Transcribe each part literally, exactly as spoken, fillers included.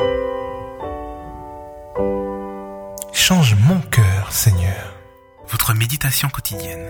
Change mon cœur, Seigneur. Votre méditation quotidienne.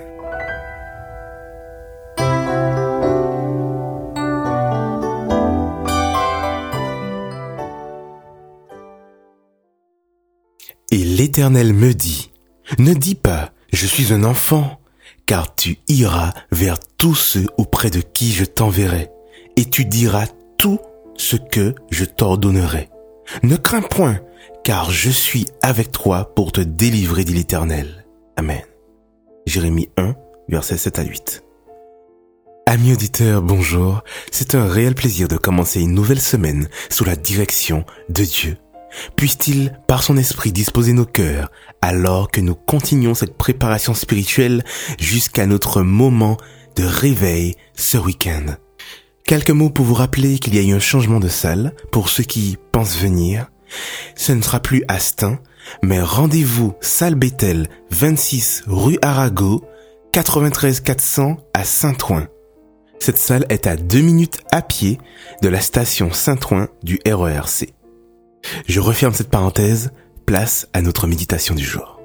Et l'Éternel me dit, ne dis pas, je suis un enfant, car tu iras vers tous ceux auprès de qui je t'enverrai, et tu diras tout ce que je t'ordonnerai. Ne crains point, car je suis avec toi pour te délivrer, dit l'Éternel. Amen. Jérémie un, versets sept à huit. Amis auditeurs, bonjour. C'est un réel plaisir de commencer une nouvelle semaine sous la direction de Dieu. Puisse-t-il, par son esprit, disposer nos cœurs alors que nous continuons cette préparation spirituelle jusqu'à notre moment de réveil ce week-end. Quelques mots pour vous rappeler qu'il y a eu un changement de salle pour ceux qui pensent venir. Ce ne sera plus à Stein, mais rendez-vous salle Bethel, vingt-six rue Arago, quatre-vingt-treize quatre cents à Saint-Ouen. Cette salle est à deux minutes à pied de la station Saint-Ouen du R E R C. Je referme cette parenthèse, place à notre méditation du jour.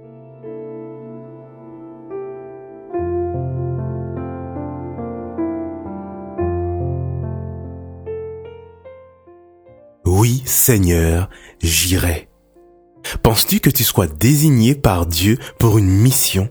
Oui, Seigneur, j'irai. Penses-tu que tu sois désigné par Dieu pour une mission?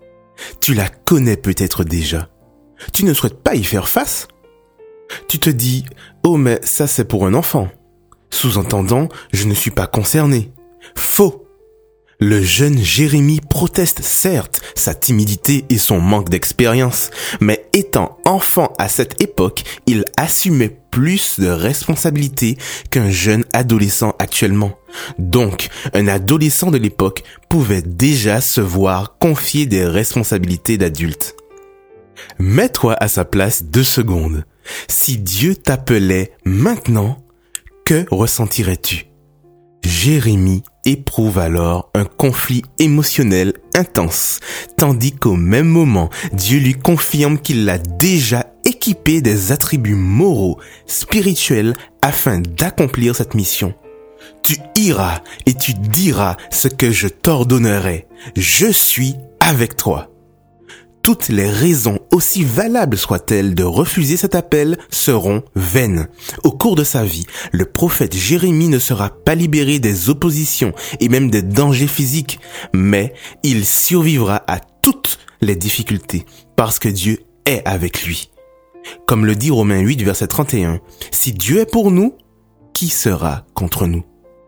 Tu la connais peut-être déjà. Tu ne souhaites pas y faire face? Tu te dis, oh mais ça c'est pour un enfant. Sous-entendant, je ne suis pas concerné. Faux! Le jeune Jérémie proteste certes sa timidité et son manque d'expérience, mais étant enfant à cette époque, il assumait plus de responsabilités qu'un jeune adolescent actuellement. Donc, un adolescent de l'époque pouvait déjà se voir confier des responsabilités d'adulte. Mets-toi à sa place deux secondes. Si Dieu t'appelait maintenant, que ressentirais-tu? Jérémie éprouve alors un conflit émotionnel intense, tandis qu'au même moment, Dieu lui confirme qu'il l'a déjà équipé des attributs moraux, spirituels, afin d'accomplir cette mission. Tu iras et tu diras ce que je t'ordonnerai. Je suis avec toi. Toutes les raisons, aussi valables soient-elles, de refuser cet appel seront vaines. Au cours de sa vie, le prophète Jérémie ne sera pas libéré des oppositions et même des dangers physiques, mais il survivra à toutes les difficultés parce que Dieu est avec lui. Comme le dit Romains huit, verset trente et un, « Si Dieu est pour nous, qui sera contre nous ?»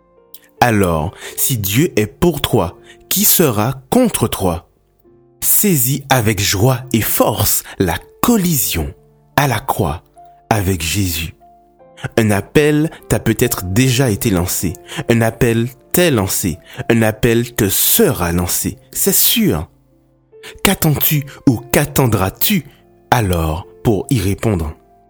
Alors, si Dieu est pour toi, qui sera contre toi? Saisis avec joie et force la collision à la croix avec Jésus. Un appel t'a peut-être déjà été lancé. Un appel t'est lancé. Un appel te sera lancé. C'est sûr. Qu'attends-tu ou qu'attendras-tu alors pour y répondre?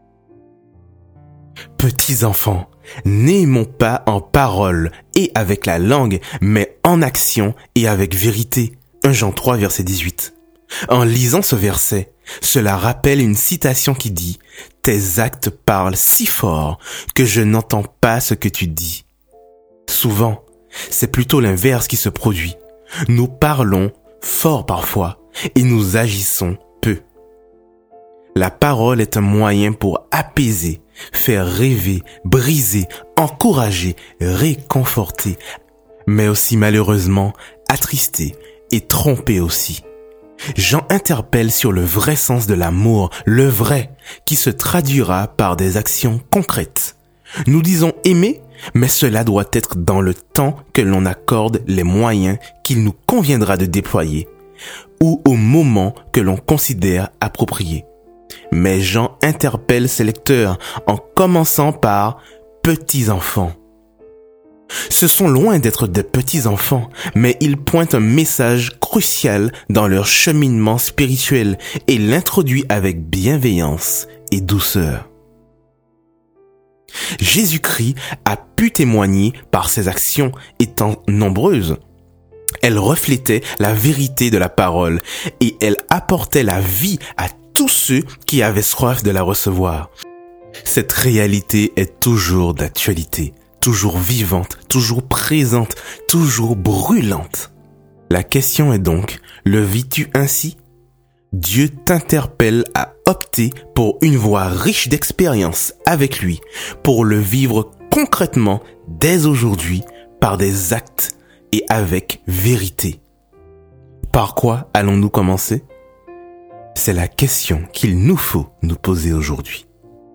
Petits enfants, n'aimons pas en parole et avec la langue, mais en action et avec vérité. un Jean trois, verset dix-huit. En lisant ce verset, cela rappelle une citation qui dit « Tes actes parlent si fort que je n'entends pas ce que tu dis. » Souvent, c'est plutôt l'inverse qui se produit. Nous parlons fort parfois et nous agissons peu. La parole est un moyen pour apaiser, faire rêver, briser, encourager, réconforter, mais aussi malheureusement attrister et tromper aussi. Jean interpelle sur le vrai sens de l'amour, le vrai, qui se traduira par des actions concrètes. Nous disons aimer, mais cela doit être dans le temps que l'on accorde les moyens qu'il nous conviendra de déployer, ou au moment que l'on considère approprié. Mais Jean interpelle ses lecteurs en commençant par « petits enfants ». Ce sont loin d'être des petits-enfants, mais ils pointent un message crucial dans leur cheminement spirituel et l'introduit avec bienveillance et douceur. Jésus-Christ a pu témoigner par ses actions étant nombreuses. Elles reflétaient la vérité de la parole et elles apportaient la vie à tous ceux qui avaient soif de la recevoir. Cette réalité est toujours d'actualité. toujours vivante, toujours présente, toujours brûlante. La question est donc, le vis-tu ainsi ? Dieu t'interpelle à opter pour une voie riche d'expérience avec lui, pour le vivre concrètement dès aujourd'hui par des actes et avec vérité. Par quoi allons-nous commencer ? C'est la question qu'il nous faut nous poser aujourd'hui.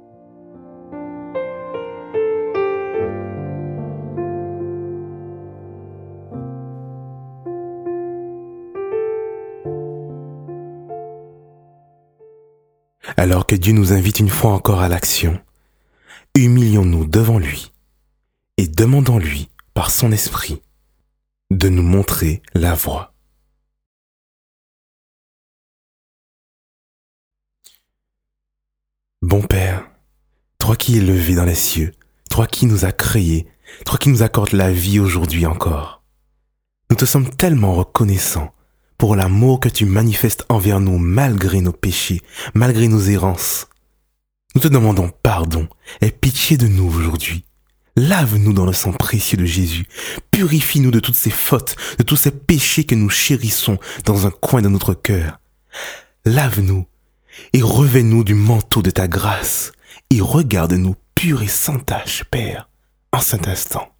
Alors que Dieu nous invite une fois encore à l'action, humilions-nous devant lui et demandons-lui, par son esprit, de nous montrer la voie. Bon Père, toi qui es levé dans les cieux, toi qui nous as créés, toi qui nous accordes la vie aujourd'hui encore, nous te sommes tellement reconnaissants pour l'amour que tu manifestes envers nous malgré nos péchés, malgré nos errances. Nous te demandons pardon et pitié de nous aujourd'hui. Lave-nous dans le sang précieux de Jésus. Purifie-nous de toutes ces fautes, de tous ces péchés que nous chérissons dans un coin de notre cœur. Lave-nous et revêt-nous du manteau de ta grâce et regarde-nous purs et sans tache, Père, en cet instant.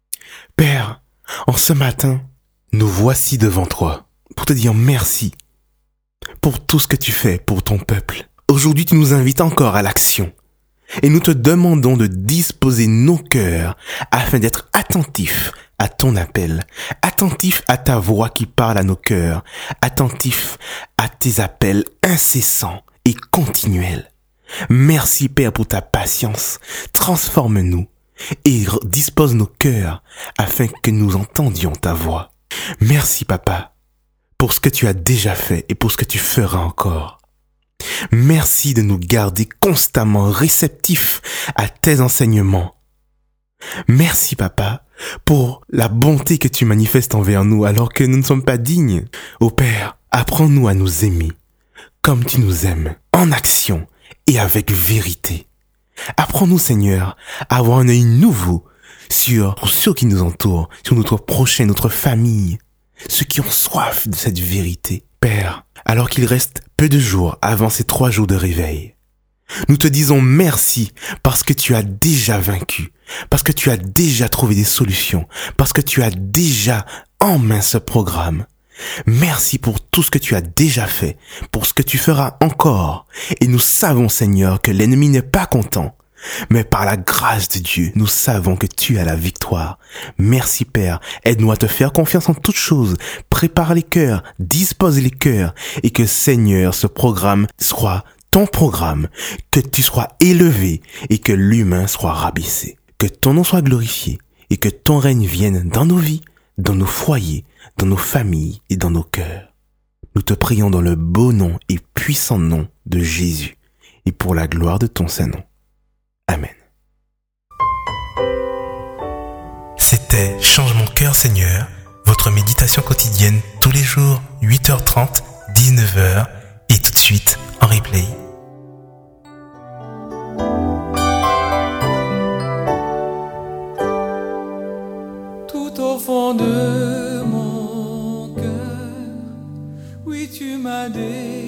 Père, en ce matin, nous voici devant toi pour te dire merci pour tout ce que tu fais pour ton peuple. Aujourd'hui, tu nous invites encore à l'action et nous te demandons de disposer nos cœurs afin d'être attentifs à ton appel, attentifs à ta voix qui parle à nos cœurs, attentifs à tes appels incessants et continuels. Merci Père pour ta patience. Transforme-nous et dispose nos cœurs afin que nous entendions ta voix. Merci Papa pour ce que tu as déjà fait et pour ce que tu feras encore. Merci de nous garder constamment réceptifs à tes enseignements. Merci Papa pour la bonté que tu manifestes envers nous alors que nous ne sommes pas dignes. Ô Père, apprends-nous à nous aimer comme tu nous aimes, en action et avec vérité. Apprends-nous Seigneur à avoir un œil nouveau sur ceux qui nous entourent, sur notre prochain, notre famille, ceux qui ont soif de cette vérité. Père, alors qu'il reste peu de jours avant ces trois jours de réveil, nous te disons merci parce que tu as déjà vaincu, parce que tu as déjà trouvé des solutions, parce que tu as déjà en main ce programme. Merci pour tout ce que tu as déjà fait, pour ce que tu feras encore. Et nous savons, Seigneur, que l'ennemi n'est pas content. Mais par la grâce de Dieu, nous savons que tu as la victoire. Merci Père, aide-nous à te faire confiance en toutes choses. Prépare les cœurs, dispose les cœurs et que Seigneur, ce programme soit ton programme, que tu sois élevé et que l'humain soit rabaissé. Que ton nom soit glorifié et que ton règne vienne dans nos vies, dans nos foyers, dans nos familles et dans nos cœurs. Nous te prions dans le beau nom et puissant nom de Jésus et pour la gloire de ton Saint-Nom. Amen. C'était Change mon cœur Seigneur, votre méditation quotidienne tous les jours, huit heures trente, dix-neuf heures et tout de suite en replay. Tout au fond de mon cœur, oui tu m'as dit